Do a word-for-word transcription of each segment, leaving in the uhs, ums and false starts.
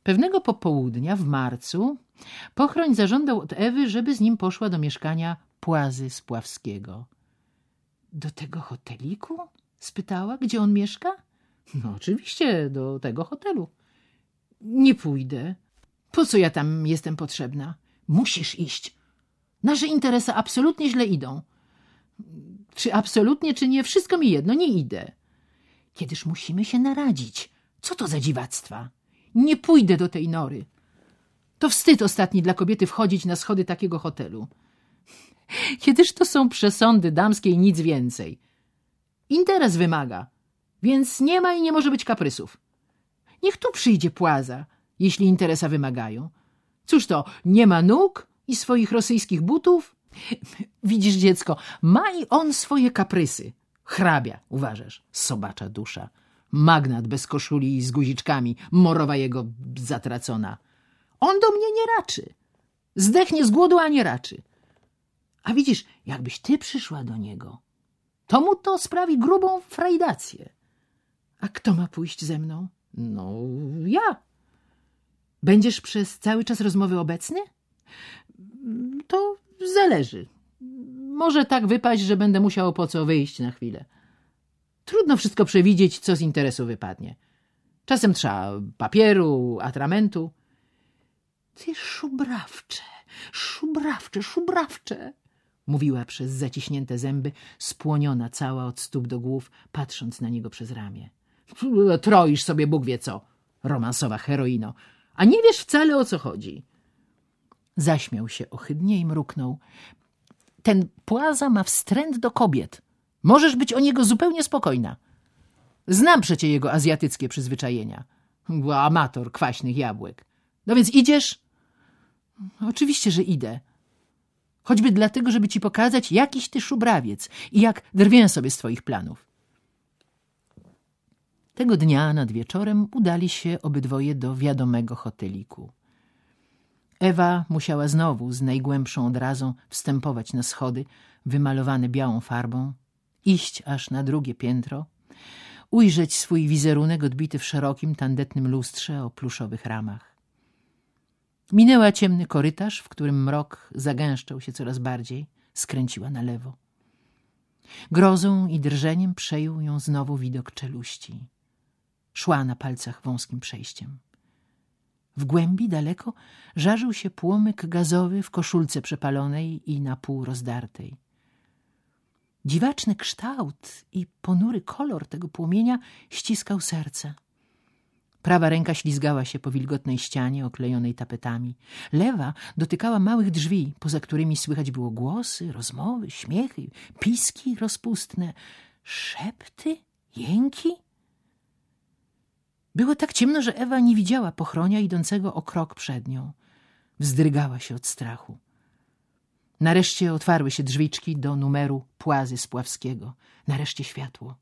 Pewnego popołudnia w marcu Pochroń zażądał od Ewy, żeby z nim poszła do mieszkania Płazy Spławskiego. — Do tego hoteliku? — spytała. — Gdzie on mieszka? — No oczywiście, do tego hotelu. — Nie pójdę. Po co ja tam jestem potrzebna? — Musisz iść. Nasze interesy absolutnie źle idą. — Czy absolutnie, czy nie, wszystko mi jedno, nie idę. — Kiedyż musimy się naradzić. Co to za dziwactwa? Nie pójdę do tej nory. To wstyd ostatni dla kobiety wchodzić na schody takiego hotelu. Kiedyż to są przesądy damskie i nic więcej. Interes wymaga, więc nie ma i nie może być kaprysów. Niech tu przyjdzie Płaza, jeśli interesa wymagają. Cóż to, nie ma nóg i swoich rosyjskich butów? Widzisz, dziecko, ma i on swoje kaprysy. Hrabia, uważasz, sobacza dusza. Magnat bez koszuli i z guziczkami, morowa jego zatracona. On do mnie nie raczy. Zdechnie z głodu, a nie raczy. A widzisz, jakbyś ty przyszła do niego, to mu to sprawi grubą frajdację. A kto ma pójść ze mną? No, ja. Będziesz przez cały czas rozmowy obecny? To zależy. Może tak wypaść, że będę musiał po co wyjść na chwilę. Trudno wszystko przewidzieć, co z interesu wypadnie. Czasem trzeba papieru, atramentu. Ty szubrawcze, szubrawcze, szubrawcze, mówiła przez zaciśnięte zęby, spłoniona cała od stóp do głów, patrząc na niego przez ramię. Troisz sobie Bóg wie co, romansowa heroino, a nie wiesz wcale, o co chodzi. Zaśmiał się ohydnie i mruknął. Ten Płaza ma wstręt do kobiet. Możesz być o niego zupełnie spokojna. Znam przecie jego azjatyckie przyzwyczajenia. Amator kwaśnych jabłek. No więc idziesz? Oczywiście, że idę. Choćby dlatego, żeby ci pokazać, jakiś ty szubrawiec i jak drwię sobie z twoich planów. Tego dnia nad wieczorem udali się obydwoje do wiadomego hoteliku. Ewa musiała znowu z najgłębszą odrazą wstępować na schody wymalowane białą farbą, iść aż na drugie piętro, ujrzeć swój wizerunek odbity w szerokim, tandetnym lustrze o pluszowych ramach. Minęła ciemny korytarz, w którym mrok zagęszczał się coraz bardziej, skręciła na lewo. Grozą i drżeniem przejął ją znowu widok czeluści. Szła na palcach wąskim przejściem. W głębi daleko żarzył się płomyk gazowy w koszulce przepalonej i na pół rozdartej. Dziwaczny kształt i ponury kolor tego płomienia ściskał serce. Prawa ręka ślizgała się po wilgotnej ścianie oklejonej tapetami. Lewa dotykała małych drzwi, poza którymi słychać było głosy, rozmowy, śmiechy, piski rozpustne, szepty, jęki. Było tak ciemno, że Ewa nie widziała Pochronia idącego o krok przed nią. Wzdrygała się od strachu. Nareszcie otwarły się drzwiczki do numeru Płazy Spławskiego. Nareszcie światło.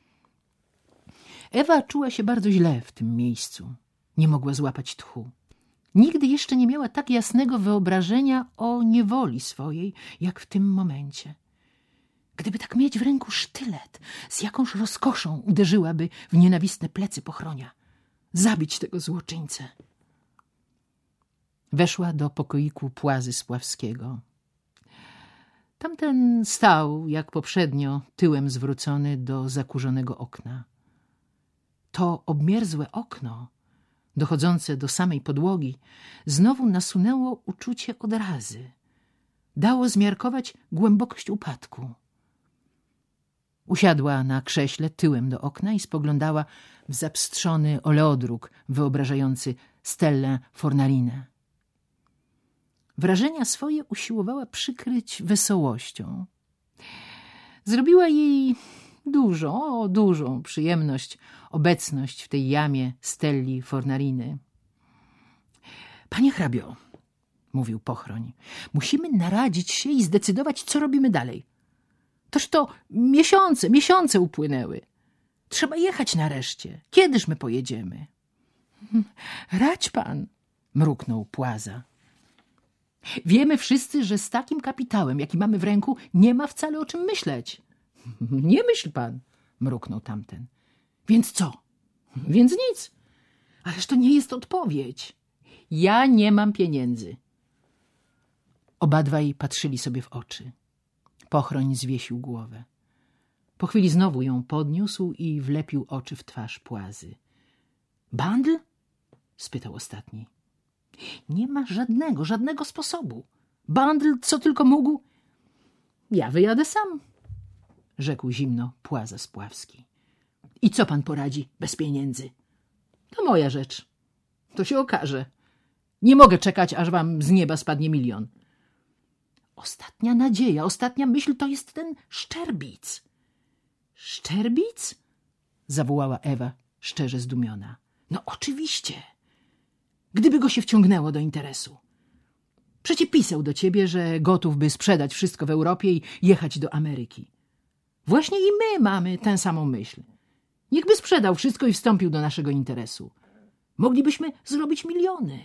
Ewa czuła się bardzo źle w tym miejscu. Nie mogła złapać tchu. Nigdy jeszcze nie miała tak jasnego wyobrażenia o niewoli swojej, jak w tym momencie. Gdyby tak mieć w ręku sztylet, z jakąż rozkoszą uderzyłaby w nienawistne plecy Pochronia. Zabić tego złoczyńcę. Weszła do pokoiku Płazy Spławskiego. Tamten stał, jak poprzednio, tyłem zwrócony do zakurzonego okna. To obmierzłe okno, dochodzące do samej podłogi, znowu nasunęło uczucie odrazy. Dało zmiarkować głębokość upadku. Usiadła na krześle tyłem do okna i spoglądała w zapstrzony oleodruk wyobrażający Stellę Fornarinę. Wrażenia swoje usiłowała przykryć wesołością. Zrobiła jej dużą, o, dużą przyjemność obecność w tej jamie Stelli Fornariny. — Panie hrabio — mówił Pochroń — musimy naradzić się i zdecydować, co robimy dalej. Toż to miesiące, miesiące upłynęły. Trzeba jechać nareszcie. Kiedyż my pojedziemy? — Radź pan — mruknął Płaza. — Wiemy wszyscy, że z takim kapitałem, jaki mamy w ręku, nie ma wcale o czym myśleć. — Nie myśl pan — mruknął tamten. — Więc co? — Więc nic. Ależ to nie jest odpowiedź. Ja nie mam pieniędzy. Obadwaj patrzyli sobie w oczy. Pochroń zwiesił głowę. Po chwili znowu ją podniósł i wlepił oczy w twarz Płazy. Bandl? Spytał ostatni. Nie ma żadnego, żadnego sposobu. Bandl, co tylko mógł. Ja wyjadę sam, rzekł zimno Płaza Spławski. I co pan poradzi bez pieniędzy? To moja rzecz. To się okaże. Nie mogę czekać, aż wam z nieba spadnie milion. Ostatnia nadzieja, ostatnia myśl to jest ten Szczerbic. Szczerbic? Zawołała Ewa, szczerze zdumiona. No oczywiście. Gdyby go się wciągnęło do interesu. Przecie pisał do ciebie, że gotów by sprzedać wszystko w Europie i jechać do Ameryki. Właśnie i my mamy tę samą myśl. Niechby sprzedał wszystko i wstąpił do naszego interesu. Moglibyśmy zrobić miliony.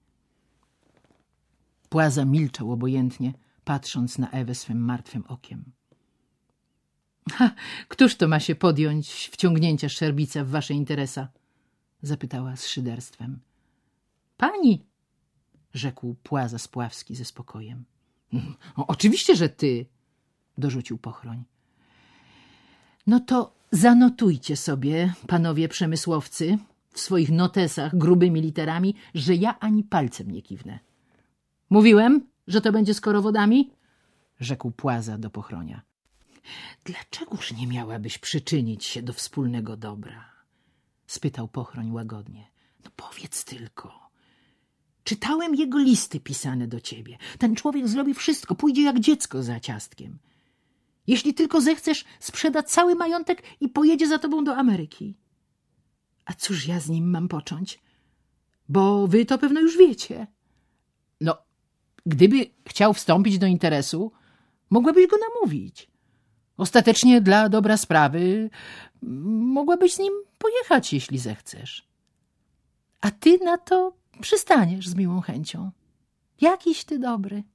Płaza milczał obojętnie, patrząc na Ewę swym martwym okiem. Ha, któż to ma się podjąć wciągnięcia Szczerbica w wasze interesa? Zapytała z szyderstwem. Pani, rzekł Płaza Spławski ze spokojem. O, oczywiście, że ty, dorzucił Pochroń. No to zanotujcie sobie, panowie przemysłowcy, w swoich notesach grubymi literami, że ja ani palcem nie kiwnę. Mówiłem, że to będzie z korowodami? Rzekł Płaza do Pochronia. Dlaczegoż nie miałabyś przyczynić się do wspólnego dobra? Spytał Pochroń łagodnie. No powiedz tylko. Czytałem jego listy pisane do ciebie. Ten człowiek zrobi wszystko, pójdzie jak dziecko za ciastkiem. Jeśli tylko zechcesz, sprzeda cały majątek i pojedzie za tobą do Ameryki. A cóż ja z nim mam począć? Bo wy to pewno już wiecie. No, gdyby chciał wstąpić do interesu, mogłabyś go namówić. Ostatecznie dla dobra sprawy mogłabyś z nim pojechać, jeśli zechcesz. A ty na to przystaniesz z miłą chęcią. Jakiś ty dobry.